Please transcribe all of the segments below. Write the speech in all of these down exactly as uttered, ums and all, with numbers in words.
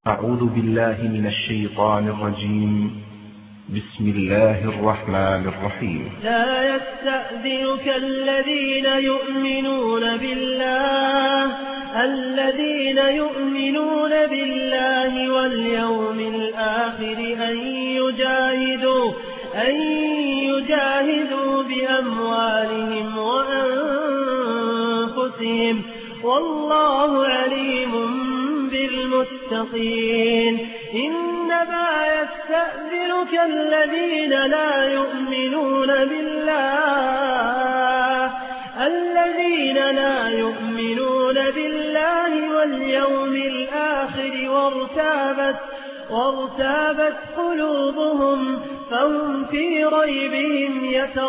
أعوذ بالله من الشيطان الرجيم. بسم الله الرحمن الرحيم. لا يستأذنك الذين يؤمنون بالله الذين يؤمنون بالله واليوم الآخر أن يجاهدوا أن يجاهدوا بأموالهم وأنفسهم والله عليم بالمتقين. إنما يستأذنك الذين لا يؤمنون بالله الذين لا يؤمنون بالله واليوم الآخر وارتابت وارتابت قلوبهم فهم في ريبهم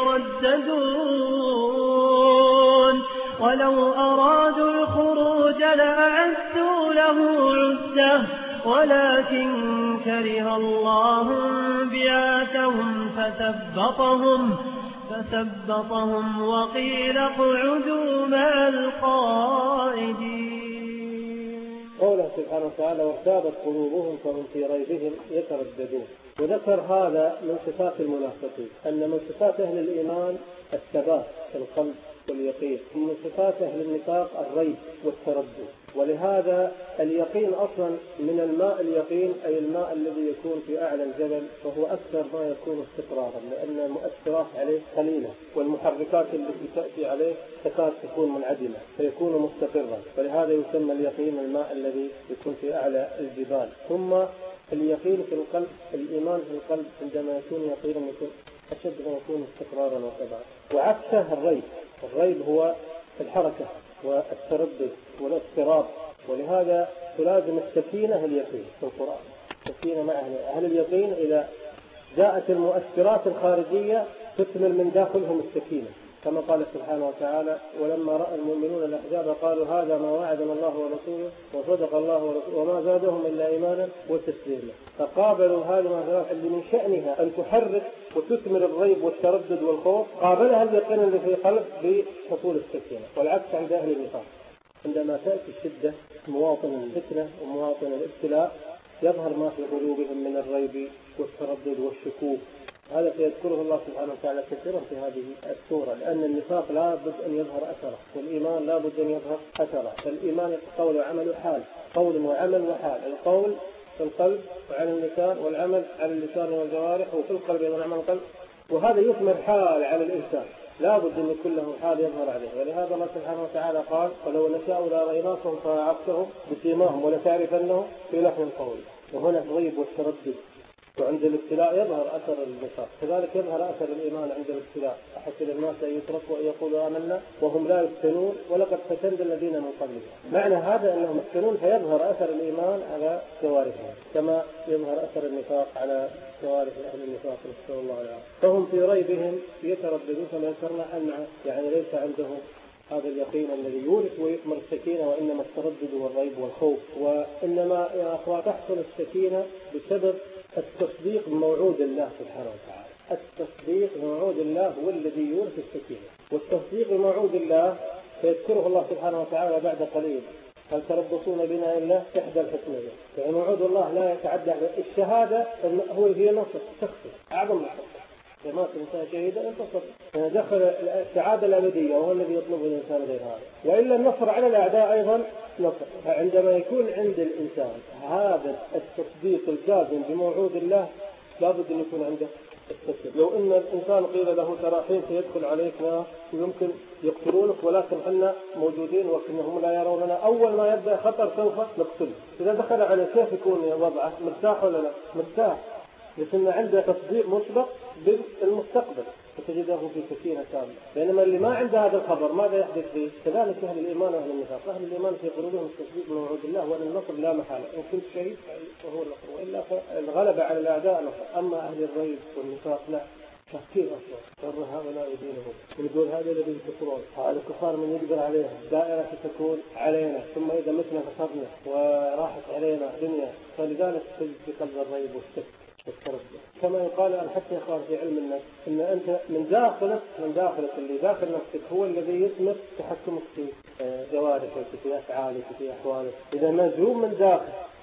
يترددون. ولو أرادوا الخروج لأعدوا له عدة ولكن كره الله بعاثهم فثبطهم فثبطهم وقيل اقعدوا مع القائدين. قوله سبحانه وتعالى وارتابت قلوبهم فهم في ريبهم يترددون. وذكر هذا من صفات المنافقين، أن من صفات أهل الإيمان الثبات في القلب واليقين، ومن صفات أهل النفاق الريب والتردد. ولهذا اليقين أصلا من الماء اليقين أي الماء الذي يكون في أعلى الجبل، فهو أكثر ما يكون استقرارا، لأن المؤثرات عليه قليلة والمحركات التي تأتي عليه تكاد تكون منعدمة فيكون مستقرا، فلهذا يسمى اليقين الماء الذي يكون في أعلى الجبال. ثم اليقين في القلب، الإيمان في القلب عندما يكون يقينا يكون أشد ما يكون استقرارا وثباتا. وعكسه الريب، الريب هو الحركة والتردد والاضطراب. ولهذا تلازم السكينة اليقين في القرآن، السكينة مع أهل, أهل اليقين إذا جاءت المؤثرات الخارجية تثمر من داخلهم السكينة، كما قال سبحانه وتعالى ولما رأى المؤمنون الأحزاب قالوا هذا ما وعدنا الله ورسوله وصدق الله ورسوله وما زادهم إلا إيمانا وتسليما. فقابلوا هذه المؤثرات اللي من شأنها أن تحرك وتثمر الريب والتردد والخوف، قابلها اليقين اللي في القلب بحصول السكينة. والعكس عند أهل النفاق، عندما تأتي الشدة مواطن الفتنة ومواطن الابتلاء يظهر ما في قلوبهم من الريب والتردد والشكوك. هذا سيذكره الله سبحانه وتعالى كثيرا في هذه السورة، لأن النفاق لا بد أن يظهر أثره والإيمان لا بد أن يظهر أثره. فالإيمان قول وعمل وحال، قول وعمل وحال. القول في القلب وعلى اللسان، والعمل على اللسان والجوارح، وفي القلب أيضا عمل القلب، وهذا يثمر حال على الإنسان لا بد أن يكون له حال يظهر عليه. ولهذا الله سبحانه وتعالى قال ولو نشاء لأريناكم فعرفتهم بسيماهم ولتعرفنهم في لحن القول. وهنا الريب والتردد، وعند الابتلاء يظهر أثر النفاق، كذلك يظهر أثر الإيمان عند الابتلاء. أحسب الناس أن يتركوا أن يقولوا آمنا وهم لا يفتنون ولقد فتنا الذين من قبلهم. معنى هذا أنهم يفتنون فيظهر أثر الإيمان على جوارحهم كما يظهر أثر النفاق على جوارح أهل النفاق، نسأل الله العافية. فهم في ريبهم يترددون كما ذكرنا، أن يعني ليس عندهم هذا اليقين الذي يورث ويثمر السكينة، وإنما التردد والريب والخوف. وإنما يا أخوان تحصل السكينة بسبب التصديق بموعود الله سبحانه وتعالى. التصديق بموعود الله هو الذي يورث السكينة، والتصديق بموعود الله سيذكره الله سبحانه وتعالى بعد قليل. هل تربصون بنا إلا إحدى الحسنيين؟ يعني موعود الله لا يتعدى. الشهادة هو هي نصر تخفي أعظم نصر، كما الإنسان شهيدا انتصر، يعني دخل السعادة الأبدية وهو الذي يطلبه الإنسان غير هذا. وإلا النصر على الأعداء أيضا نصر. فعندما يكون عند الإنسان هذا التصديق الجازم بموعود الله لابد أن يكون عنده التسليم. لو أن الإنسان قيل له ترى حين سيدخل عليك ناس يمكن يقتلونك ولكن احنا موجودين وكأنهم لا يروننا، أول ما يبدأ خطر سوف نقتله. إذا دخل عليه كيف يكون وضعه؟ مرتاح ولا لا؟ مرتاح، لأن عنده تصديق مسبق بالمستقبل فتجده في سكينة كاملة. بينما اللي ما عنده هذا الخبر ماذا يحدث فيه؟ كذلك أهل الإيمان وأهل النفاق. أهل الإيمان في قلوبهم التصديق بموعود الله وأن النصر لا محالة، إن كنت شهيد فهو النصر، وإلا فالغلبة على الأعداء نصر. أما أهل الريب والنفاق لا، تفكير أصلا شر هؤلاء دينهم، ونقول هذا الذي يكفرون، هذا الكفار من يقدر عليها دائرة تكون علينا، ثم إذا متنا فصرنا وراحت علينا دنيا. فلذلك تجد في قلب الريب والشك. كما يقال أن حتى يقال في علم النفس أن أنت من داخلك من داخلك اللي داخل نفسك هو الذي يثمر تحكمك في جوارحك في أفعالك في أحوالك. إذا مزروم من داخل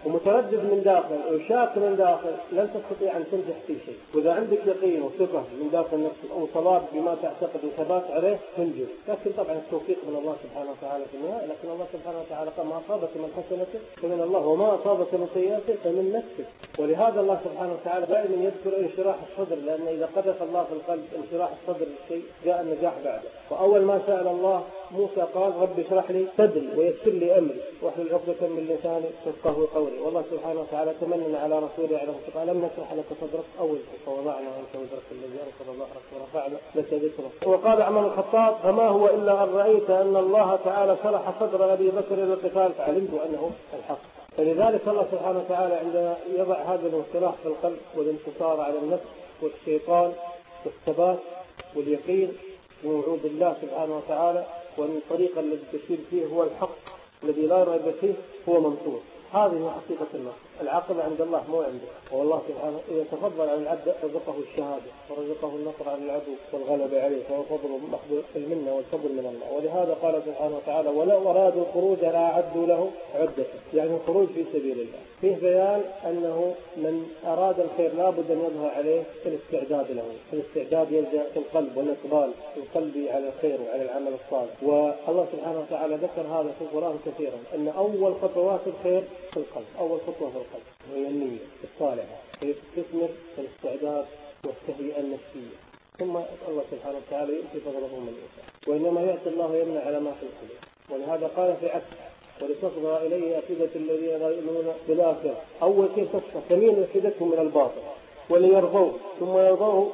ومتردد من داخل وشاك من داخل لن تستطيع أن تنجح في شيء. وإذا عندك يقين وثقة من داخل نفسك أو صلاب بما تعتقد وثبات عليه تنجح. لكن طبعا التوفيق من الله سبحانه وتعالى في النهاية، لكن الله سبحانه وتعالى قال ما أصابك من حسنة فمن الله وما أصابك من سيئة فمن نفسك. ولهذا الله سبحانه وتعالى دائما يذكر انشراح الصدر، لأن إذا قذف الله في القلب انشراح الصدر الشيء جاء النجاح بعده. وأول ما سأل الله موسى قال رب اشرح لي صدري ويسر لي أمري واحلل عقدة من لساني يفقهوا قولي. والله سبحانه وتعالى تمنن على رسوله عليه الصلاة والسلام لم نشرح لك صدرك أول فوضعنا عنك وزرك الذي أنقض ظهرك ورفعنا لك ذكرك. وقال عمر الخطاب فما هو إلا أن رأيت أن الله تعالى شرح صدر أبي بكر للقتال فعلمت أنه الحق. فلذلك الله سبحانه وتعالى عندما يضع هذا الانشراح في القلب والانتصار على النفس والشيطان والثبات واليقين بوعود الله سبحانه وتعالى وأن الطريق الذي تسير فيه هو الحق الذي لا ريب فيه هو منصور. هذه حقيقة النصر. العقل عند الله مو عنده. والله سبحانه إذا تفضل على العبد رزقه الشهادة ورزقه النصر على العدو والغلبة عليه فهو فضل محض المنة والفضل من الله. ولهذا قال سبحانه وتعالى ولو أرادوا الخروج لأعدوا له عدة، يعني الخروج في سبيل الله. فيه بيان أنه من أراد الخير لابد أن يظهر عليه الاستعداد له. الاستعداد يلجأ في القلب والإقبال القلبي على الخير وعلى العمل الصالح. والله سبحانه وتعالى ذكر هذا في القرآن كثيرا أن أول خطوات الخير في القلب. أول خطوة في القلب وهي النية الصالحة، هي تثمر الاستعداد والتهيئة النفسية. ثم الله سبحانه وتعالى يؤتي فضله من يشاء، وإنما يأتي الله يمنع على ما في القلوب. ولهذا قال في عكس ولتصغى إليه أفئدة الذين لا يؤمنون بالآخرة. أول شيء تصغى تميل أفئدتهم من الباطل وليرضوه ثم يرضوه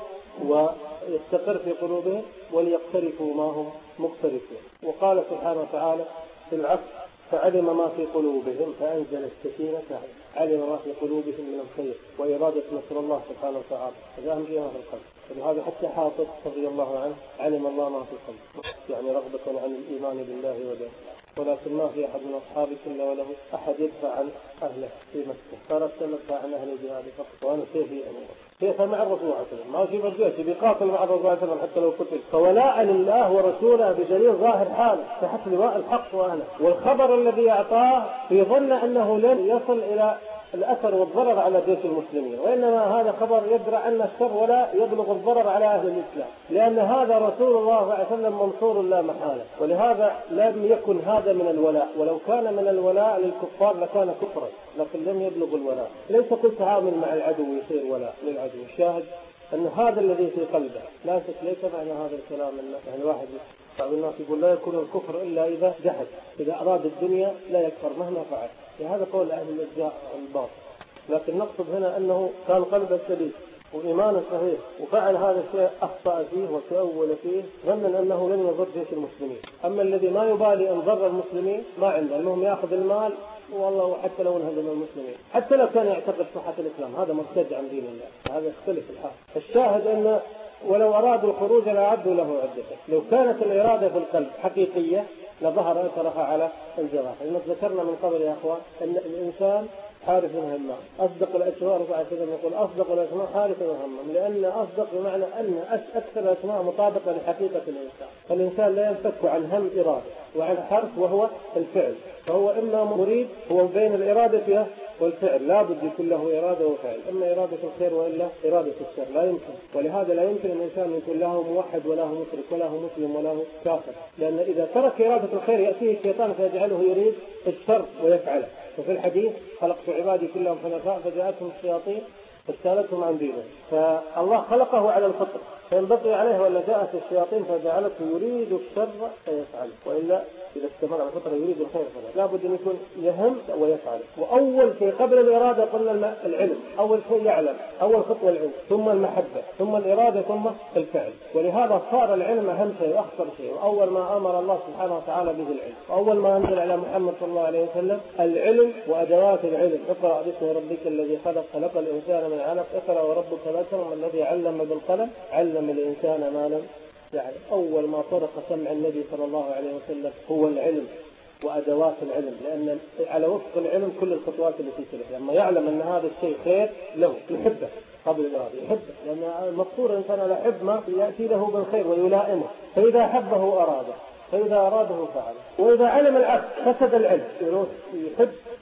ويستقر في قلوبهم وليقترفوا ما هم مقترفون. وقال سبحانه وتعالى في العكس فعلم ما في قلوبهم فأنزل السكينة علم ما في قلوبهم من الخير وإرادة نصر الله سبحانه وتعالى. هذا أهم شيء في القلب. ولهذا حتى حافظ رضي الله عنه علم الله ما في القلب، يعني رغبة عن الإيمان بالله وبه. ولكن ما في أحد من أصحابي إلا وله أحد يدفع عن أهله في مكة، صارت تدفع عن أهل الجهاد فقط. وأنا سيفي أمره كيف مع الرسول عليه السلام ما في مرجوع بيقاتل مع الرسول عليه السلام حتى لو قتل. فولاء لله ورسوله بدليل ظاهر حال تحت لواء الحق وأهله. والخبر الذي أعطاه يظن أنه لن يصل إلى الأثر والضرر على جيش المسلمين، وإنما هذا خبر يدرع أن الشر ولا يبلغ الضرر على أهل الإسلام، لأن هذا رسول الله صلى الله عليه وسلم منصور لا محالة. ولهذا لم يكن هذا من الولاء، ولو كان من الولاء للكفار لكان كفرا، لكن لم يبلغ الولاء. ليس كل تعامل مع العدو يصير ولاء للعدو. الشاهد أن هذا الذي في قلبه لا شك ليس معنى هذا الكلام أن يعني واحد بعض الناس يقول لا يكون الكفر إلا إذا جحد، إذا أراد الدنيا لا يكفر مهما فعل. هذا قول أهل الإرجاء والباطل. لكن نقصد هنا أنه كان قلبه سليم وإيمانه صحيح وفعل هذا الشيء أخطأ فيه وتأول فيه ظنا أنه لن يضر جيش المسلمين. أما الذي ما يبالي أن ضر المسلمين ما عنده، أنهم يأخذ المال والله حتى لو انهزم المسلمين، حتى لو كان يعتقد صحة الإسلام هذا مرتد عن دين الله، هذا يختلف الحال. الشاهد أن ولو أرادوا الخروج لأعدوا له عدة. لو كانت الإرادة في القلب حقيقية لظهر أثرها على الجوارح. لأن ذكرنا من قبل يا أخوان أن الإنسان حارس همام. أصدق الأسماء رفع كذا نقول أصدق الأسماء حارس همام، لأن أصدق بمعنى أن أكثر الأسماء مطابقة لحقيقة الإنسان. فالإنسان لا ينفك عن هم إرادة وعن حرف وهو الفعل، فهو إما مريد هو بين الإرادة والفعل لابد يكون له إرادة وفعل، إما إرادة الخير وإلا إرادة الشر، لا يمكن. ولهذا لا يمكن الإنسان يكون له موحد ولا هو مشرك ولا هو مسلم ولا هو كافر، لأن إذا ترك إرادة الخير يأتيه الشيطان فيجعله يريد الشر ويفعله. وفي الحديث خلقت عبادي كلهم حنفاء فجاءتهم الشياطين فاجتالتهم عن دينه. فالله خلقه على الفطر فينبغي عليه ولا جاءت الشياطين فجعلته يريد الشر فيفعله، وإلا إذا استمر على الفطر يريد الخير فلا لابد أن يكون يهم ويفعله. وأول شيء قبل الإرادة قلنا العلم، أول شيء يعلم، أول خطوة العلم ثم المحبة ثم الإرادة ثم الفعل. ولهذا صار العلم أهم شيء وأخطر شيء، وأول ما أمر الله سبحانه وتعالى به العلم، وأول ما أنزل على محمد صلى الله عليه وسلم العلم وأدوات العلم. اقرأ باسم ربك الذي خلق خلق الإنسان من علق اقرأ وربك الأكرم الذي علم بالقلم علم الإنسان ما لم يعلم. أول ما طرق سمع النبي صلى الله عليه وسلم هو العلم وأدوات العلم، لأن على وفق العلم كل الخطوات التي تلك. لما يعلم أن هذا الشيء خير له يحبه قبل الإرادة، يحبه، لأن المقصود الإنسان على حب ما يأتي له بالخير ويلائمه، فإذا حبه أراده، فإذا أراده فعله. وإذا علم العكس فسد العلم، يحب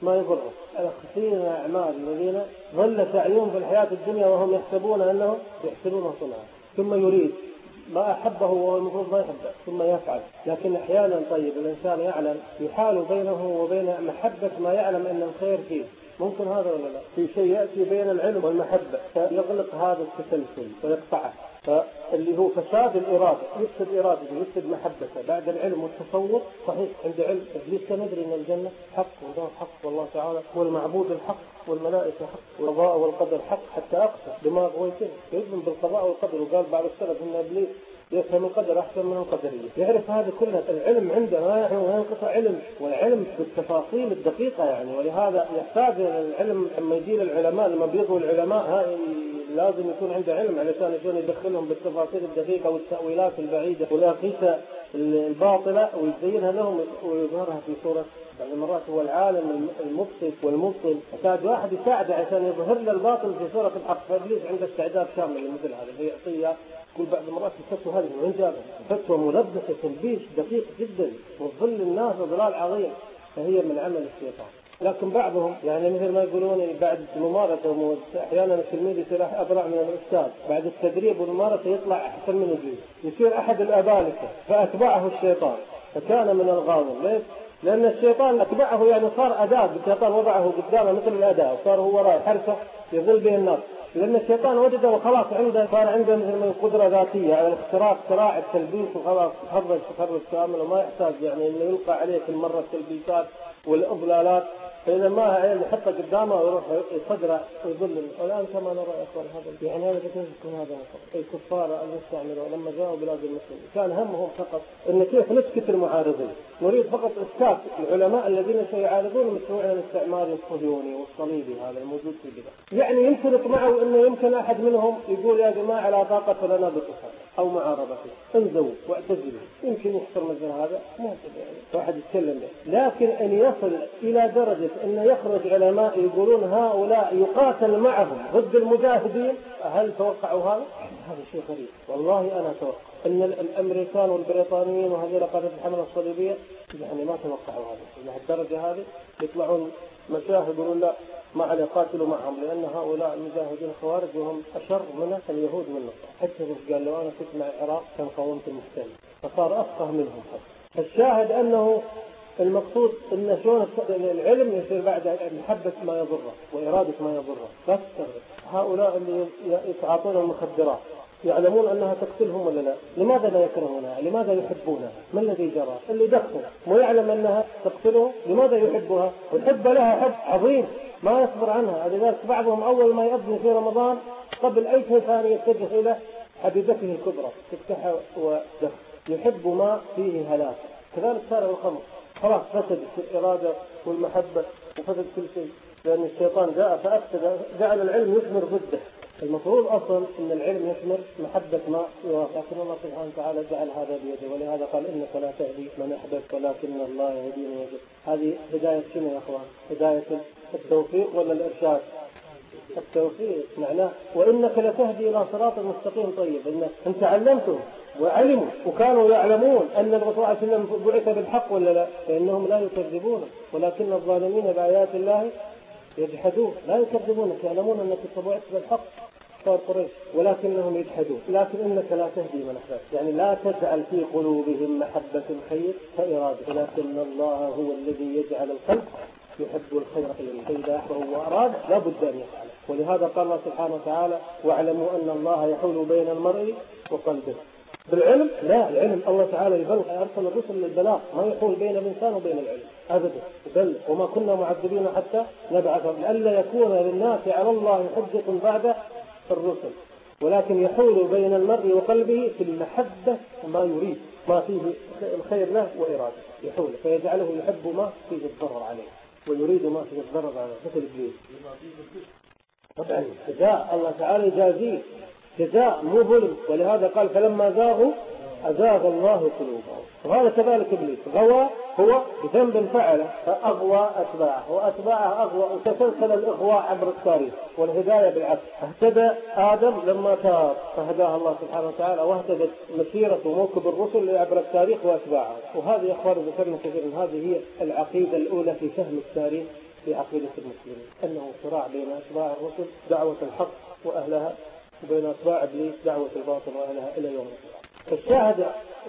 ما يضره. الأخسين الأعمال الذين ظل سعيهم في الحياة الدنيا وهم يحسبون أنهم يحسبون صنعا، ثم يريد ما أحبه وهو المفروض ما يحبه ثم يفعل. لكن أحيانا طيب الإنسان يعلم يحال بينه وبين محبة ما يعلم أن الخير فيه، ممكن هذا ولا لا؟ في شيء يأتي بين العلم والمحبة فيغلق هذا التسلسل ويقطعه، فاللي هو فساد الإرادة، يفسد إرادته يفسد محبته بعد العلم والتصور. صحيح عند علم إبليس كان يدري أن الجنة حق والنار حق والله تعالى والمعبود الحق والملائكة حق والقضاء والقدر حق، حتى أقصى دماغ ويتم يؤمن بالقضاء والقدر. وقال بعض السلف أن إبليس يفهم القدر أحسن من القدرية، يعرف هذه كلها. العلم عنده ما ينقطع علم، والعلم بالتفاصيل الدقيقة يعني. ولهذا يحتاج العلم لما يجي العلماء، لما بيضوا العلماء هاي لازم يكون عنده علم علشان يكون يدخلهم بالتفاصيل الدقيقة والتأويلات البعيدة والأقيسة الباطلة ويزينها لهم ويظهرها في صورة. بعض المرات هو العالم المبسط والمبطل يحتاج واحد يساعده عشان يظهر له الباطل في صورة الحق. فإبليس عنده استعداد كامل لمثل هذا، فيعطيه كل بعض المرات الفتوى هذه وين جابها؟ فتوى ملبسة تلبيس دقيق جدا وتظل الناس ضلال عظيم، فهي من عمل الشيطان. لكن بعضهم يعني مثل ما يقولون بعد ممارسة أحيانا التلميذ يصير أبرع من الأستاذ، بعد التدريب والممارسة يطلع أحسن من الجيل، يصير أحد الأبالسة فأتبعه الشيطان فكان من الغاوين. ليش؟ لأن الشيطان أتبعه يعني صار أداة، الشيطان وضعه قدامه مثل الأداة وصار هو وراء حرسه يظل به الناس. لأن الشيطان وجده وخلاص عنده صار عنده مثل ما قدرة ذاتية على الاختراق صراع التلبيس وخلاص تخرج تخرج كامل وما يحتاج يعني إنه يلقى عليه كل مرة التلبيسات والإضلالات. فإذا ما يعني يحطه قدامه ويروح يصدره ويضل. والآن كما نرى يا أخوان هذا يعني هذا يكون هذا الكفار المستعمرون لما جاءوا بلاد المسلمين كان همهم فقط إن كيف نسكت المعارضين، نريد فقط إسكات العلماء الذين سيعارضون مشروعنا الاستعماري الصهيوني والصليبي هذا الموجود في البلاد. يعني يمكن يطمعوا إنه يمكن أحد منهم يقول يا جماعة لا طاقة لنا بقتال أو معارضته، انزوا واعتزلوا، يمكن يحصل مثل هذا ما يعني واحد يتكلم به. لكن أن يصل إلى درجة أن يخرج علماء يقولون هؤلاء يقاتل معهم ضد المجاهدين، هل توقعوا هذا؟ هذا شيء غريب والله. أنا أتوقع أن الأمريكان والبريطانيين وهذول قادة الحملة الصليبية يعني ما توقعوا هذا لهالدرجة هذه. يطلعون مشاهد يقولون لا ما عليه قاتلوا معهم لأن هؤلاء المجاهدين خوارج وهم أشر من اليهود والنصارى. حتى قال لو أنا كنت مع العراق كان قاومت المحتل، فصار أفقه منهم. الشاهد أنه المقصود أن شلون العلم يصير بعد محبة ما يضره وإرادة ما يضره. بس هؤلاء اللي يتعاطون المخدرات يعلمون أنها تقتلهم ولا لا؟ لماذا لا يكرهونها؟ لماذا يحبونها؟ ما الذي جرى؟ اللي دخل ويعلم أنها تقتله لماذا يحبها؟ ويحب لها حب عظيم ما يصبر عنها. لذلك بعضهم أول ما يأذن في رمضان قبل أي شيء ثاني يتجه إلى حبيبته الكبرى تفتح ودخل، يحب ما فيه هلاك. كذلك صار الخمر، خلاص فسدت الإرادة والمحبة وفسد كل شيء لأن الشيطان جاء فأفسد، جعل العلم يثمر ضده. المفروض أصلا أن العلم يثمر محبة ما يوافق، لكن الله سبحانه وتعالى جعل هذا بيده. ولهذا قال إنك لا تهدي من أحببت ولكن الله يهدي من يشاء. هذه هداية شنو يا أخوان؟ هداية التوفيق ولا الإرشاد؟ التوفيق معناه وإنك لتهدي إلى صراط مستقيم. طيب إن أنت علمتهم وعلموا وكانوا يعلمون أن الرسول صلى الله عليه وسلم بعث بالحق ولا لا؟ فإنهم لا يكذبون ولكن الظالمين بآيات الله يجحدون. لا يكذبونك، يعلمون أنك بعثت بالحق صار قريش ولكنهم يجحدون. لكن إنك لا تهدي من أحببت، يعني لا تجعل في قلوبهم محبة الخير كإرادة، ولكن الله هو الذي يجعل القلب يحب الخير فإذا أحبه وأراد لا بد أن يفعله. ولهذا قال الله سبحانه وتعالى واعلموا أن الله يحول بين المرء وقلبه. بالعلم لا، العلم الله تعالى يبلغ، أرسل الرسل للبلاغ، ما يحول بين الإنسان وبين العلم أبدا. بل وما كنا معذبين حتى نبعث لئلا يكون للناس على الله حجة بعد الرسل، ولكن يحول بين المرء وقلبه في المحبة ما يريد ما فيه الخير له وإرادته، يحول فيجعله يحب ما فيه الضرر عليه ويريد ما فيه الضرر عليه مثل إبليس. طبعا جزاء الله تعالى يجازيه جزاء مو ظلم. ولهذا قال فلما زاغوا أزاغ الله قلوبهم. وهذا كذلك إبليس غوى هو بذنب فعله فأغوى أتباعه وأتباعه أغوى، وتسلسل الإغواء عبر التاريخ والهداية بالعكس. اهتدى آدم لما تاب فهداه الله سبحانه وتعالى، واهتدت مسيرة وموكب الرسل عبر التاريخ وأتباعه. وهذه يا أخوان ذكرنا كثيرا، هذه هي العقيدة الأولى في فهم التاريخ في عقيدة المسلمين، أنه صراع بين أتباع الرسل دعوة الحق وأهلها وبين أتباع إبليس دعوة الباطل وأهلها إلى يوم القيامة. فالشاهد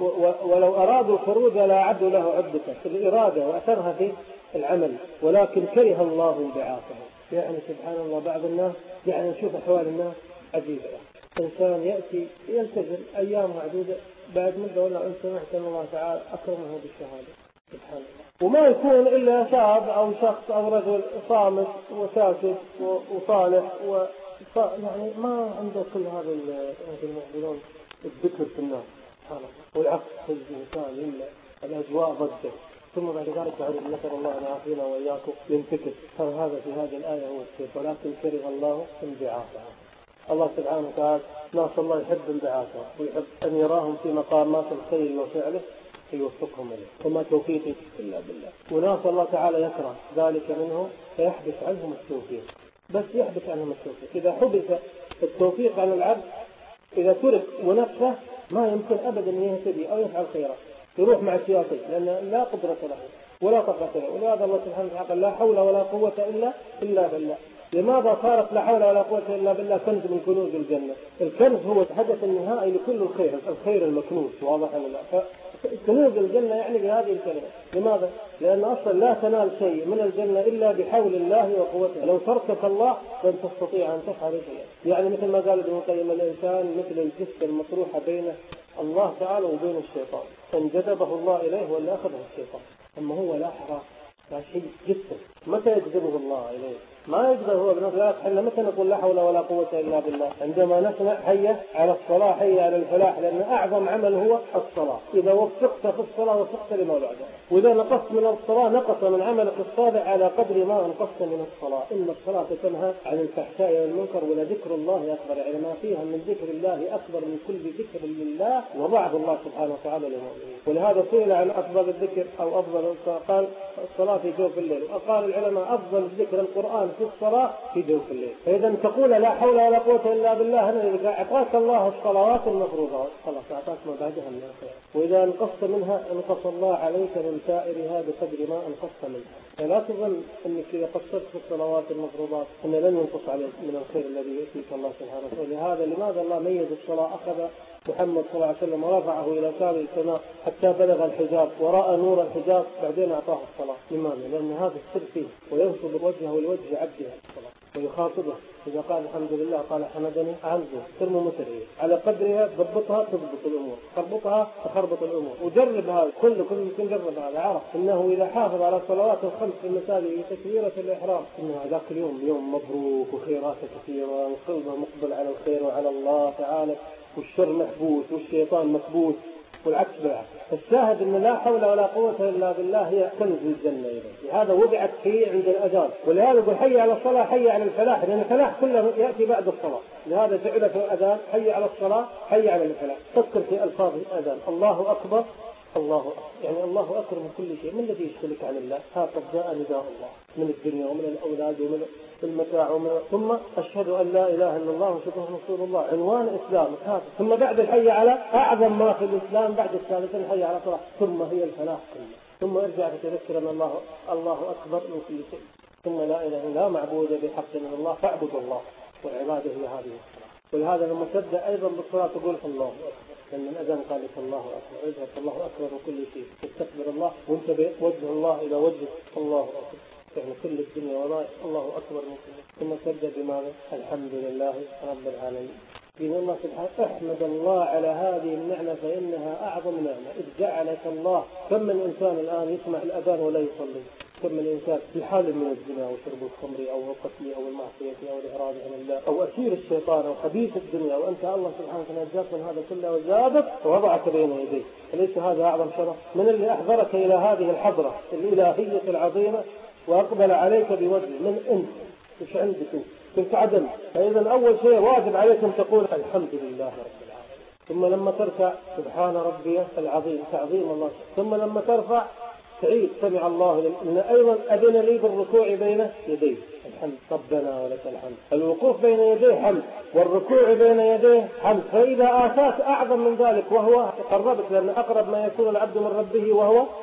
ولو أرادوا الخروج لا عدوا له عدة في الإرادة وأثرها في العمل، ولكن كره الله انبعاثهم. يعني سبحان الله بعض الناس يعني نشوف أحوال الناس عجيبة. إنسان يأتي يلتزم أيام معدودة، بعد مدة ولا أن سمعت أن الله تعالى أكرمه بالشهادة سبحان الله، وما يكون إلا شاب أو شخص أو رجل صامت وساكت وصالح و يعني ما عنده كل هذا المعبدون الذكر في الناس سبحان الله، والعكس الإنسان يملأ الأجواء ضده، ثم بعد ذلك نسأل الله أن يعافينا وإياكم ينتكس. فهذا في هذه الآية هو الشيء، ولكن كره الله انبعاثهم. الله سبحانه وتعالى ناس الله يحب انبعاثهم ويحب أن يراهم في مقامات الخير وفعله يوفقهم إليه، وما توفيقي إلا بالله. وناس الله تعالى يكره ذلك منهم فيحبس عنهم التوفيق، بس يحبس عنهم التوفيق. إذا حبس التوفيق عن العبد، إذا ترك ونفسه ما يمكن أبدا أن يهتدي أو يفعل خيرا، يروح مع الشياطين لأن لا قدرة له ولا طاقة له. ولهذا الله سبحانه وتعالى لا حول ولا قوة إلا إلا بالله. لماذا صارت لا حول ولا قوة إلا بالله كنز من كنوز الجنة؟ الكنز هو الهدف النهائي لكل الخير، الخير المكنوز، واضح ولا؟ كنوز الجنة يعني بهذه الكلمة. لماذا؟ لأن أصلا لا تنال شيء من الجنة إلا بحول الله وقوته. لو تركك الله لن تستطيع أن تفعل شيئا. يعني مثل ما قال ابن القيم الإنسان مثل الجسد المطروحة بين الله تعالى وبين الشيطان، إن جذبه الله إليه ولا أخذه الشيطان. أما هو لا حراك لا شيء جسد، متى يجذبه الله إليه؟ ما يقدر هو بنفسه. احنا متى نقول لا حول ولا قوة إلا بالله؟ عندما نسمع حي على الصلاة حي على الفلاح، لأن أعظم عمل هو الصلاة. إذا وفقت في الصلاة وفقت لما بعدها، وإذا نقصت من الصلاة نقص من عملك الصالح على قدر ما انقصت من الصلاة. إن الصلاة تنهى عن الفحشاء والمنكر ولذكر الله أكبر، يعني ما فيها من ذكر الله أكبر من كل ذكر لله وضعه الله سبحانه وتعالى للمؤمنين. ولهذا سئل عن أفضل الذكر أو أفضل، قال الصلاة في جوف الليل، وقال العلماء أفضل الذكر القرآن في الصلاة في جوف الليل. فإذا تقول لا حول ولا قوة إلا بالله، هنا أعطاك الله الصلوات المفروضات خلاص أعطاك ما بعدها من الخير، وإذا انقصت منها انقص الله عليك من سائرها بقدر ما انقصت منها. فلا تظن أنك إذا قصرت في الصلوات المفروضات أن لن ينقص عليك من الخير الذي يأتيك الله سبحانه وتعالى. لهذا لماذا الله ميز الصلاة؟ أخذ محمد صلى الله عليه وسلم ورفعه إلى سابع السماء حتى بلغ الحجاب ورأى نور الحجاب، بعدين أعطاه الصلاة. لماذا؟ لأن هذا السر فيه، وينصب وجهه لوجه عبده الصلاة ويخاطبه. إذا قال الحمد لله قال حمدني عبده، ترمومترية على قدرها تضبطها تضبط الأمور، تربطها تخربط الأمور. وجرب هذا كل كل يمكن جرب هذا، عرف إنه إذا حافظ على الصلوات الخمس في المساجد تكبيرة الإحرام إنه ذاك اليوم يوم مبروك وخيرات كثيرة وقلبه مقبل على الخير وعلى الله تعالى، والشر محبوس والشيطان مكبوس، والعكس بالعكس. الشاهد أن لا حول ولا قوة إلا بالله هي كنز الجنة. لهذا وضعت فيه عند الأذان، ولهذا يقول حي على الصلاة حي على الفلاح، لأن الفلاح كله يأتي بعد الصلاة. لهذا جعل في الأذان حي على الصلاة حي على الفلاح. فكر في ألفاظ الأذان، الله أكبر الله أكبر، يعني الله أكبر من كل شيء. من الذي يشغلك عن الله؟ هكذا جاء نداء الله من الدنيا ومن الأولاد ومن المتاع ومن، ثم أشهد أن لا إله إلا الله وأشهد أن رسول الله، عنوان إسلامك هذا. ثم بعد الحي على أعظم ما في الإسلام بعد الثالثة الحي على الصلاة، ثم هي الفلاح كله. ثم ارجع تذكر أن الله الله أكبر من كل شيء، ثم لا إله إلا معبود بحق إلا الله فاعبدوا الله، والعبادة هي هذه الصلاة. ولهذا لما تبدأ أيضا بالصلاة تقول الله أكبر، لأن الأذان قال لك الله أكبر، اذهب الله أكبر وكل شيء، تستقبل الله وأنت بوجه الله إلى وجه الله أكبر، يعني كل الدنيا وما الله أكبر من كل. ثم تبدأ بماذا؟ الحمد لله رب العالمين. إن الله سبحانه احمد الله على هذه النعمة فإنها أعظم نعمة، إذ جعلك الله. كم من إنسان الآن يسمع الأذان ولا يصلي، كم من إنسان في حال من الزنا وشرب الخمر أو القتل أو المعصية أو الإعراض عن الله أو أسير الشيطان أو خبيث الدنيا، وأنت الله سبحانه وتعالى نجاك من هذا كله وزادك ووضعك بين يديه. أليس هذا أعظم شرف؟ من اللي أحضرك إلى هذه الحضرة الإلهية العظيمة وأقبل عليك بوجه من أنت، مش عندك أنت، كنت عدم. فإذا أول شيء واجب عليك أن تقول الحمد لله رب العالمين. ثم لما ترفع سبحان ربي العظيم تعظيم الله. ثم لما ترفع تعيد سمع الله لمن أيضا أذن لي بالركوع بين يديه الحمد ربنا ولك الحمد. الوقوف بين يديه حمد، والركوع بين يديه حمد. فإذا آتاك أعظم من ذلك وهو تقربك، لأن أقرب ما يكون العبد من ربه وهو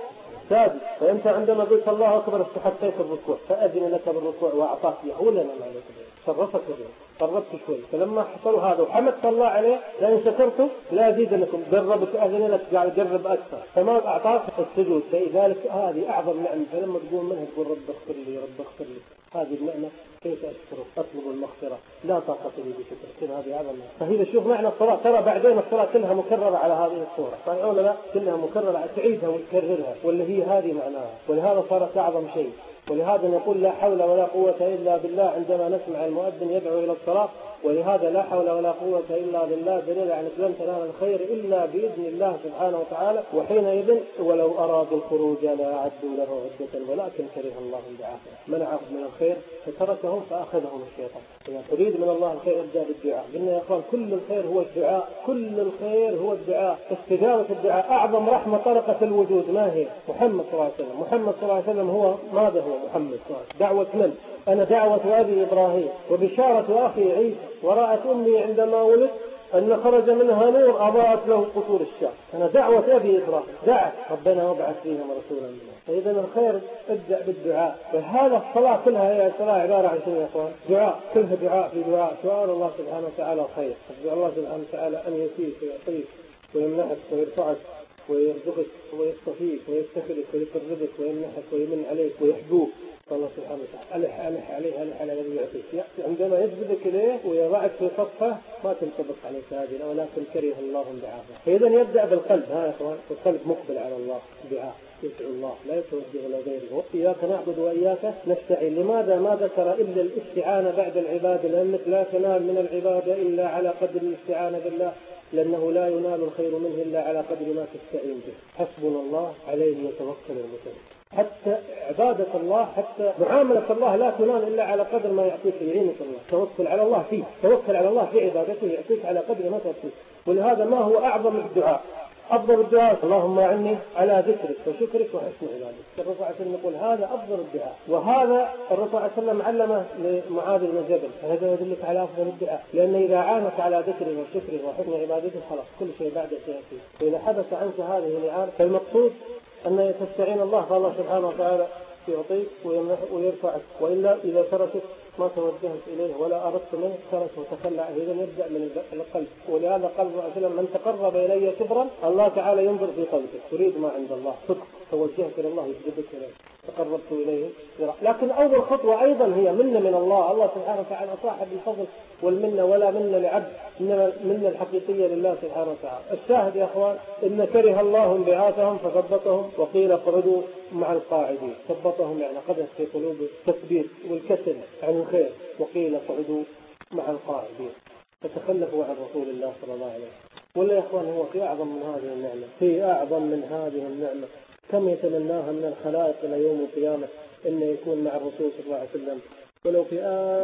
سادس، فأنت عندما قلت الله أكبر استحقيت الركوع فأذن لك بالركوع وأعطاك إياه ولا ما عليك به، شرفك به، قربت شوي. فلما حصلوا هذا وحمدت الله عليه لئن شكرتم لا أزيدنكم، قربك أذن لك قاعد قرب أكثر، فما أعطاك السجود. فلذلك هذه أعظم نعمة. فلما تقول منها تقول رب اغفر لي رب اغفر لي، هذه النعمة كيف أشكره؟ أطلب المغفرة، لا طاقة لي بشكر. هذه أعظم نعمة. فهي شوف معنى الصلاة، ترى بعدين الصلاة كلها مكررة على هذه الصورة، صحيح ولا لا؟ كلها مكررة، تعيدها وتكررها، واللي هي هذه معناها. ولهذا صارت أعظم شيء. ولهذا نقول لا حول ولا قوة إلا بالله عندما نسمع المؤذن يدعو إلى الصلاة. ولهذا لا حول ولا قوة إلا بالله دليل على لن تنال الخير إلا بإذن الله سبحانه وتعالى. وحينئذ ولو أرادوا الخروج لأعدوا له عدة ولكن كره الله بعاثهم، منعهم من الخير فتركهم فأخذهم الشيطان. إذا تريد من الله الخير ابدأ بالدعاء. قلنا يا أخوان كل الخير هو الدعاء، كل الخير هو الدعاء. استجابة الدعاء أعظم رحمة طرقت الوجود ما هي؟ محمد صلى الله عليه وسلم. محمد صلى الله عليه وسلم هو ماذا هو محمد صلى الله عليه وسلم؟ دعوة من؟ أنا دعوة أبي إبراهيم وبشارة أخي عيسى ورأت أمي عندما ولد أن خرج منها نور أضاءت له قصور الشام. أنا دعوة أبي إبراهيم دعا ربنا وابعث فيهم رسولا منهم. فإذا الخير ابدأ بالدعاء. فهذا الصلاة كلها هي الصلاة عبارة عن شنو يا أخوان؟ دعاء، كلها دعاء في دعاء. سؤال الله سبحانه وتعالى خير، أسأل الله سبحانه وتعالى أن يسيك ويعطيك ويمنحك ويرفعك ويرزقك ويصطفيك ويستخلك ويقربك ويمنحك ويمن عليك ويحبوك. الله سبحانه وتعالى ألح ألح عليه ألح على الذي يعطيك. عندما يجذبك إليه ويضعك في صفه ما تنطبق عليك هذه، ولكن كره الله بعافه. فإذا يبدأ بالقلب، ها يا أخوان، القلب مقبل على الله دعاء يدعو الله لا يتوجه إلى غيره. إياك نعبد وإياك نستعين. لماذا ما ذكر إلا الاستعانة بعد العبادة؟ لأنك لا تنال من العبادة إلا على قدر الاستعانة بالله، لأنه لا ينال الخير منه إلا على قدر ما تستعين به. حسبنا الله عليه يتوكل المتوكل. حتى عبادة الله، حتى معاملة الله لا تنال إلا على قدر ما يعطيك يعينك الله. توكل على الله فيه، توكل على الله في عبادته يعطيك على قدر ما تعطيك. ولهذا ما هو أعظم الدعاء؟ أفضل الدعاء اللهم أعني على ذكرك وشكرك وحسن عبادتك. الرسول صلى الله عليه وسلم يقول هذا أفضل الدعاء. وهذا الرسول صلى الله عليه وسلم علمه لمعاذ بن جبل. فهذا يدلك على أفضل الدعاء، لأن إذا عانك على ذكره وشكره وحسن عبادته خلاص كل شيء بعد سيأتي. وإذا حدث عنك هذه النعم فالمقصود أن تستعين الله، فالله سبحانه وتعالى يعطيك ويرفعك. وإلا إذا تركت ما توجهت إليه ولا أردت منه ترك وتخلى. إذا يبدأ من القلب. ولهذا قال صلى الله عليه وسلم من تقرب إلي شبرا الله تعالى ينظر في قلبك. تريد ما عند الله صدق، توجهت إلى الله يجذبك إليه، تقربت إليه. لكن أول خطوة أيضا هي منة من الله. الله سبحانه وتعالى صاحب الفضل والمنة، ولا منة لعبد، إنما منة الحقيقية لله سبحانه وتعالى. الشاهد يا أخوان إن كره الله انبعاثهم فثبتهم وقيل اقعدوا مع القاعدين. ثبتهم يعني قدس في قلوب التثبيت والكسل عن الخير، وقيل اقعدوا مع القاعدين فتخلفوا عن رسول الله صلى الله عليه وسلم. ولا يا أخوان هو في أعظم من هذه النعمة، في أعظم من هذه النعمة كم يتمناها من الخلائق إلى يوم القيامة إنه يكون مع الرسول صلى الله عليه وسلم، ولو في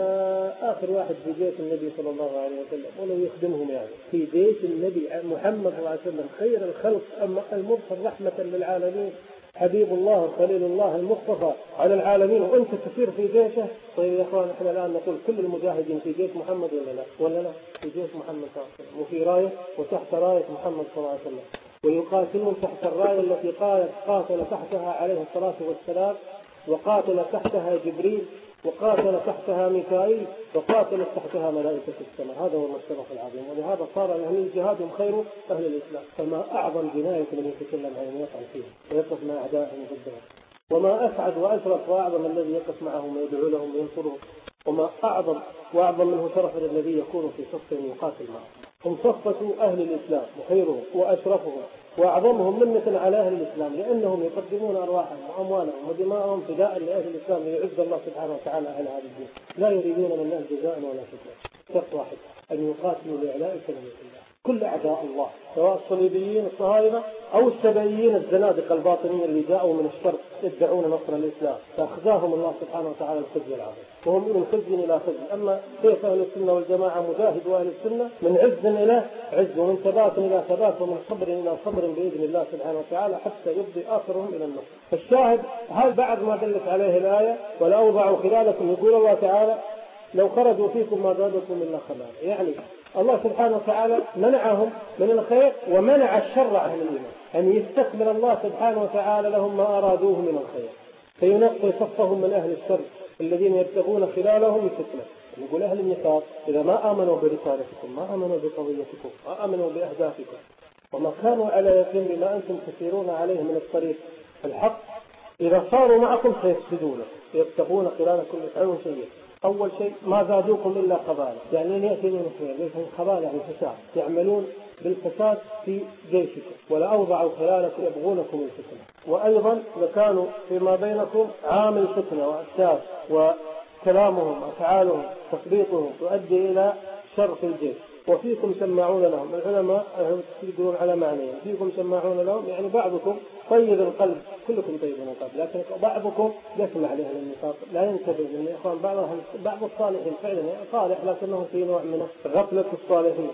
آخر واحد في جيش النبي صلى الله عليه وسلم، ولو يخدمهم يعني في جيش النبي محمد صلى الله عليه وسلم خير الخلق أما المرسل رحمة للعالمين، حبيب الله خليل الله المصطفى على العالمين، وأنت تسير في جيشه. طيب يا أخوان إحنا الآن نقول كل المجاهدين في جيش محمد ولا لا؟ ولا لا؟ في جيش محمد صلى الله عليه وسلم، وفي راية وتحت راية محمد صلى الله عليه وسلم، ويقاتلون تحت الراية التي قاتل تحتها عليه الصلاة والسلام، وقاتل تحتها جبريل، وقاتل تحتها ميكائيل، وقاتل تحتها ملائكة السماء. هذا هو المشرف العظيم. ولهذا صار أهل الجهاد خير أهل الإسلام. فما أعظم جناية من يتكلم عن يفعل فيها ويقف مع أعدائهم ضدهم، وما أسعد وأشرف وأعظم الذي يقف معهم ويدعو لهم وينصرهم، وما أعظم وأعظم منه شرف الذي يكون في صف يقاتل معهم. هم صفة أهل الإسلام وخيرهم وأشرفهم وأعظمهم منة على أهل الإسلام، لأنهم يقدمون أرواحهم وأموالهم ودماءهم فداء لأهل الإسلام ليعز الله سبحانه وتعالى على هذا الدين. لا يريدون من الناس جزاء ولا شكرا، شرط واحد أن يقاتلوا لإعلاء كلمة الله. كل أعداء الله سواء الصليبيين الصهاينة أو السبائيين الزنادقة الباطنيين اللي جاءوا من الشرق يدعون نصر الإسلام، فأخذاهم الله سبحانه وتعالى الخزي العظيم، وهم من خزي إلى خزي. أما كيف أهل السنة والجماعة مجاهد وأهل السنة من عز إلى عز، ومن ثبات إلى ثبات، ومن صبر إلى صبر بإذن الله سبحانه وتعالى حتى يبدي آخرهم إلى النصر. فالشاهد هل بعد ما دلت عليه الآية ولا أوضعوا خلالكم، يقول الله تعالى لو خرجوا فيكم ما زادكم إلا خبالا. يعني الله سبحانه وتعالى منعهم من الخير ومنع الشر عن الإيمان، أن يستكمل الله سبحانه وتعالى لهم ما أرادوه من الخير، فينقي صفهم من أهل الشر الذين يبتغون خلالهم الفتنة. يقول أهل النفاق إذا ما آمنوا برسالتكم، ما آمنوا بقضيتكم، ما آمنوا بأهدافكم، وما كانوا على يقين بما أنتم تسيرون عليه من الطريق الحق، إذا صاروا معكم سيفسدون، يبتغون خلالكم يفعلون شيء. أول شيء ما زادوكم إلا خبالا، يعني أن يأتي من الخير، ليس خبالا يعني فساد، يعملون بالفساد في جيشكم، ولا أوضعوا خلالكم يبغونكم الفتنة. وأيضا لكانوا فيما بينكم عامل فتنة وأساس، وكلامهم أفعالهم تخبيطهم تؤدي إلى شر في الجيش. وفيكم سماعون لهم، العلماء يقولون على معنى فيكم سماعون لهم، يعني بعضكم طيب القلب، كلكم طيبون القلب، لكن بعضكم يسمع له النفاق، لا ينتبه لأن إخوان بعضهم بعض الصالحين فعلا صالح لكنه في نوع من غفلة الصالحين،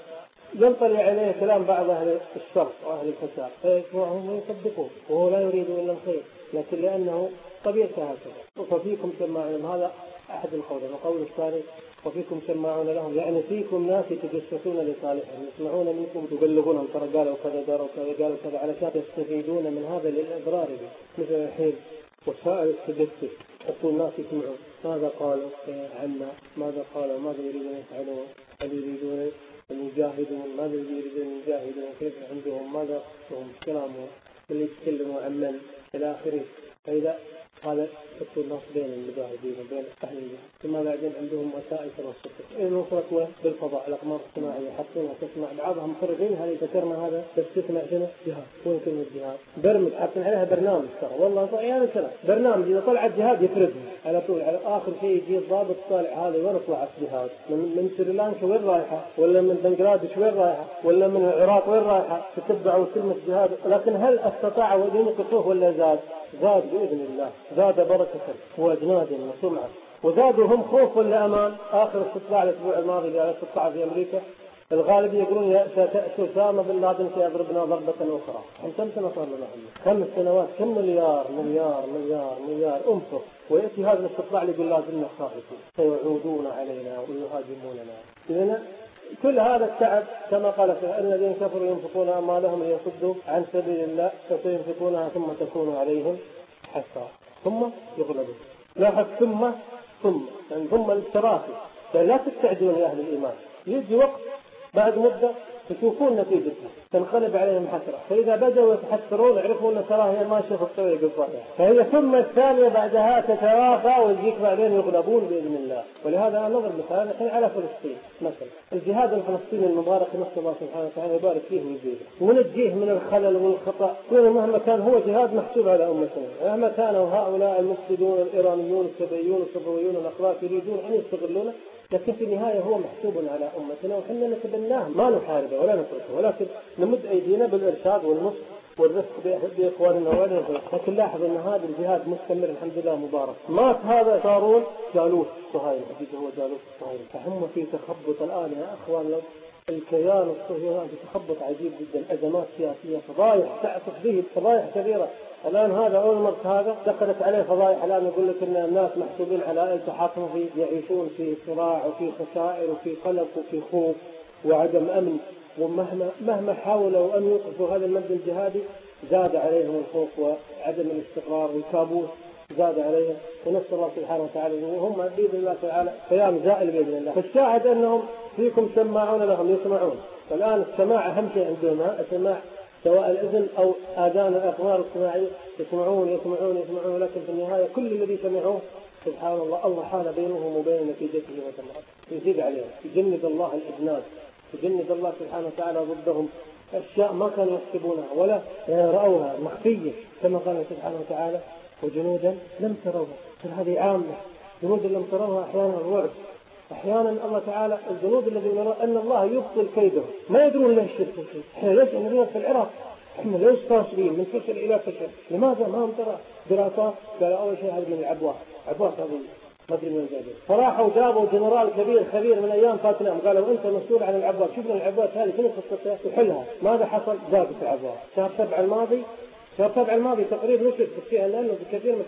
فينطلي عليه كلام بعض أهل الشر وأهل الفساد فيسمعهم ويصدقوه وهو لا يريد إلا الخير، لكن لأنه طبيعته هكذا. ففيكم سماعون، هذا أحد القولين. القول الثاني وفيكم سماعون لهم، يعني فيكم ناس يتجسسون لصالحهم، يسمعون منكم تبلغونهم ترى قالوا كذا قالوا كذا قالوا كذا، علشان يستفيدون من هذا للإضرار به، مثل الحين وسائل التجسس، حتى الناس يسمعون ماذا قالوا عنا، ماذا قالوا، ماذا يريدون يفعلون، هل يريدون أن يجاهدون، ماذا يريدون أن يجاهدون، كيف عندهم، ماذا هم كلامهم، اللي يتكلموا عن من إلى آخره. فإذا هذا يكون الناس بين المجاهدين وبين أهل الجهاد، ثم بعدين عندهم وسائل توصل إن وصلت بالفضاء الأقمار الصناعية حاطينها تسمع، بعضهم مخرجين هذه ذكرنا هذا بس تسمع شنو جهاد، وين كلمة جهاد برمج حاطين عليها برنامج، ترى والله يعني كلام برنامج إذا طلع الجهاد يفردها على طول، على آخر شيء يجي الضابط طالع هذا وين طلعت جهاد، من من سريلانكا وين رايحة، ولا من بنغلاديش وين رايحة، ولا من العراق وين رايحة، تتبعوا كلمة جهاد. لكن هل استطاعوا أن ينقصوه ولا زاد؟ زاد بإذن الله، زاد بركة وأجناد وسمعة، وزادوا هم خوف ولا أمان. آخر استطلاع الأسبوع الماضي على استطلاع في أمريكا الغالب يقولون ستأتي أسامة بن لادن سيضربنا ضربة أخرى. كم سنة صار لنا؟ خمس سنوات، كم مليار مليار مليار مليار أنفق، ويأتي هذا الاستطلاع يقول لازمنا خائفين سيعودون علينا ويهاجموننا. إذن كل هذا التعب كما قال أن الذين كفروا ينفقون أموالهم ليصدوا عن سبيل الله فسينفقونها ثم تكون عليهم حسرة ثم يغلبون. لاحظ ثم ثم يعني ثم التراخي، لا تستعجلون يا أهل الإيمان، يجي وقت بعد مدة تشوفون نتيجتها تنقلب عليهم حسرة، فإذا بدأوا يتحسرون عرفوا أن ترى هي ماشية في الطريق الصحيح، فهي ثم الثانية بعدها تتراخى ويجيك بعدين يغلبون بإذن الله. ولهذا أنا نضرب مثال الحين على فلسطين مثلا، الجهاد الفلسطيني المبارك نسأل الله سبحانه وتعالى يبارك فيه ويزيده ونجيه من الخلل والخطأ، مهما كان هو جهاد محسوب على أمتنا، مهما كانوا هؤلاء المفسدون الإيرانيون السبيون الصبويون الأخلاق يريدون أن يستغلونه، لكن في النهاية هو محسوب على أمتنا وحنا نتبناه، ما نحاربه ولا نتركه، ولكن نمد أيدينا بالإرشاد والنصح والرفق بإخواننا وغيرهم. لكن لاحظ أن هذا الجهاد مستمر الحمد لله مبارك. مات هذا صارون جالوت الصهاينة، حقيقة هو جالوت الصهاينة، فهم في تخبط الآن يا أخوان. لو الكيان الصهيوني تخبط عجيب جدا، أزمات سياسية، فضايح تعصف به، فضايح كبيرة. الآن هذا أول مرة هذا دخلت عليه فضايح، الآن يقول لك أن الناس محسوبين على التحاكم في يعيشون في صراع وفي خسائر وفي قلق وفي خوف وعدم أمن، ومهما مهما حاولوا أن يوقفوا هذا المبدأ الجهادي زاد عليهم الخوف وعدم الاستقرار والكابوس زاد عليهم. ونسأل الله سبحانه وتعالى وهم بإذن الله تعالى قيام زائل بإذن الله. فالشاهد أنهم فيكم سماعون لهم يسمعون، فالآن السماع أهم شيء عندهم، السماع سواء الأذن أو آذان الأقمار الصناعية، يسمعون يسمعون يسمعون، لكن في النهاية كل الذي سمعوه سبحان الله الله حال بينهم وبين نتيجته وثمرته، يزيد عليهم، يجند الله الإجناد، يجند الله سبحانه وتعالى ضدهم أشياء ما كانوا يحسبونها ولا رأوها مخفية، كما قال سبحانه وتعالى وجنودا لم تروها. هذه عامة، جنودا لم تروها أحيانا الرعب، أحيانا الله تعالى الجنود الذين نرى أن الله يبطل كيده، ما يدرون ليش يبطل كيده. إحنا ليش عندنا في العراق إحنا ليش فاشلين من فشل إلى فشل؟ لماذا؟ ما هم ترى دراسات قال أول شيء هذا من العبوات، عبوات هذه ما أدري من جابوا، فراحوا جابوا جنرال كبير خبير من أيام فاتنام قالوا أنت مسؤول عن العبوات، شوفنا العبوات هذه شنو قصتها وحلها. ماذا حصل؟ ذابت العبوات. شهر سبعة الماضي شهر سبعة الماضي تقريبا نشر في لأنه كثير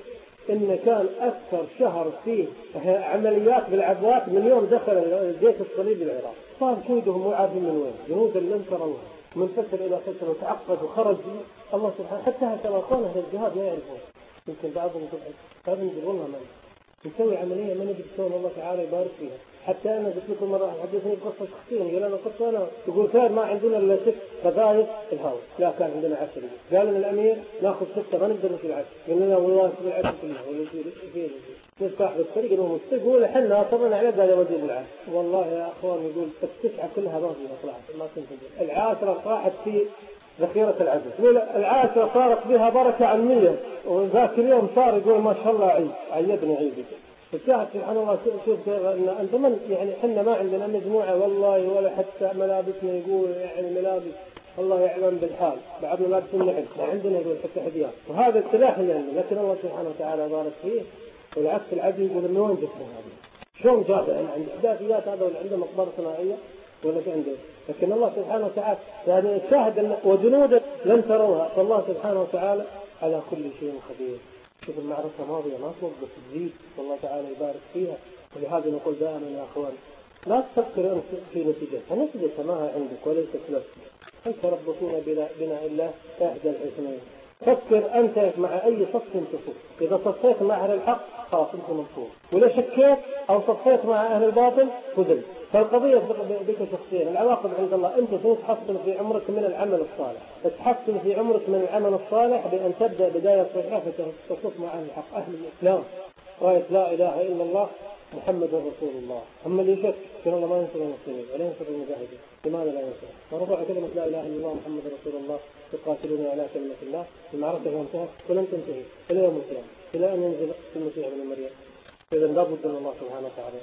إن كان أكثر شهر فيه عمليات بالعبوات من يوم دخل الجيش الصليبي العراق، صار جنودهم مو عارفين من وين، جنود لم ترى الله من فترة إلى فترة وتعقد وخرج الله سبحانه. حتى هكذا أخواننا أهل الجهاد ما يعرفون، يمكن بعضهم يقول هذا نقول والله ما نسوي عملية ما نجد سوى الله تعالى يبارك فيها. حتى أنا قلت لكم مرة حدثني قصة شخصية، قال أنا قلت أنا يقول كان ما عندنا إلا ست قضايا في الهواء، لا كان عندنا عشرة. قال لنا الأمير ناخذ ستة ما نقدر نشيل عشرة، قلنا له والله نشيل العشرة كلها ولا نشيل فين نفتح بالطريق إنه مستقول حنا أصرنا على قال ودي بالعشرة. والله يا أخوان يقول التسعة كلها ما فيها طلعت ما كنت العاشرة راحت في ذخيرة العدل، العاشرة صارت بها بركة علمية، وذاك اليوم صار يقول ما شاء الله عيد عيدني عيدي. فالشاهد سبحان الله شوف ان انت من يعني احنا ما عندنا مجموعه والله ولا حتى ملابسنا يقول يعني ملابس الله يعلم بالحال، بعضنا لابس النعل ما عندنا يقول حتى حديان، وهذا السلاح اللي عندنا، لكن الله سبحانه وتعالى بارك فيه. والعكس العدل يقول من وين جبتوا هذا؟ شلون جاب يعني عند احداثيات هذا ولا عنده مقبره صناعيه ولا في عنده؟ لكن الله سبحانه وتعالى يعني الشاهد ان وجنوده لم تروها، فالله سبحانه وتعالى على كل شيء خبير. شوف المعركة ماضية ما توقف تزيد والله تعالى يبارك فيها. ولهذا نقول دائما يا أخوان لا تفكر أنت في نتيجتها، نتيجتها ما عندك وليست لك، أنت ربطونا بنا إلا إحدى الحسنين. فكر أنت مع أي صف تصف، إذا صفيت مع أهل الحق خلاص أنت منصور، ولا شكيت أو صفيت مع أهل الباطل فزل. فالقضية بك شخصيا، العواقب عند الله. أنت تحصل في عمرك من العمل الصالح، تحصل في عمرك من العمل الصالح بأن تبدأ بداية صحيحة تصف مع أهل الحق أهل الإسلام، راية لا إله إلا الله محمد رسول الله. أما اللي يشك كان الله ما ينصر المسلمين ولا ينصر المجاهدين، لماذا لا ينصر؟ ورفع كلمة لا إله إلا الله محمد رسول الله يقاتلون على كلمة الله، المعركة انتهت ولن تنتهي إلى يوم القيامة إلى أن ينزل المسيح ابن مريم. إذا لابد من الله سبحانه وتعالى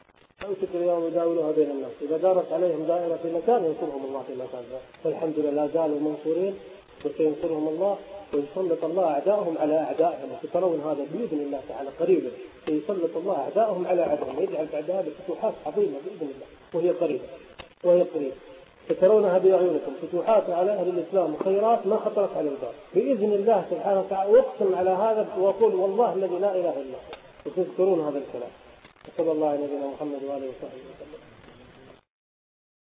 أمسك اليوم يداولها بين الناس، إذا دارت عليهم دائرة في مكان ينصرهم الله في مكان ذا، فالحمد لله لا زالوا منصورين وسينصرهم الله ويسلط الله أعداءهم على أعدائهم. وترون هذا بإذن الله تعالى قريبا، يسلط الله أعدائهم على أعدائهم، يجعل بعد هذا فتوحات عظيمة بإذن الله وهي قريبة وهي قريبة. فترونها بأعينكم فتوحات على أهل الإسلام وخيرات ما خطرت على البال بإذن الله سبحانه وتعالى. واقسم على هذا وأقول والله الذي لا إله إلا هو، وتذكرون هذا الكلام. صلى الله على نبينا محمد وآله وصحبه وسلم.